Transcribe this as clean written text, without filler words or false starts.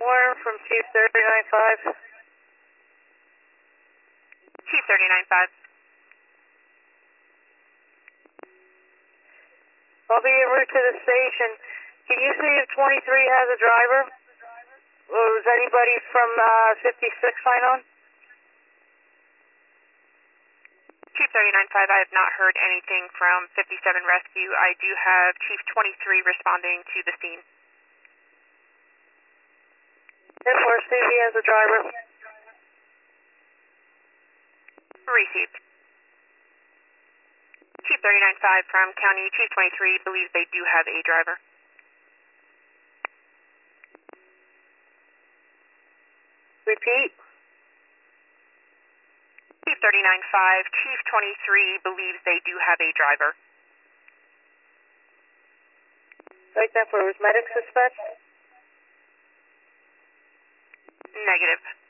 Warren from Chief 395. Chief 395. I'll be en route to the station. Can you see if 23 has a driver? Or is anybody from 56 sign on? Chief 395, I have not heard anything from 57 Rescue. I do have Chief 23 responding to the scene. If or see if he has a driver. Received. Chief 395 from County, Chief 23 believes they do have a driver. Repeat. Chief 395, Chief 23 believes they do have a driver. Like that for his medic suspect? Negative.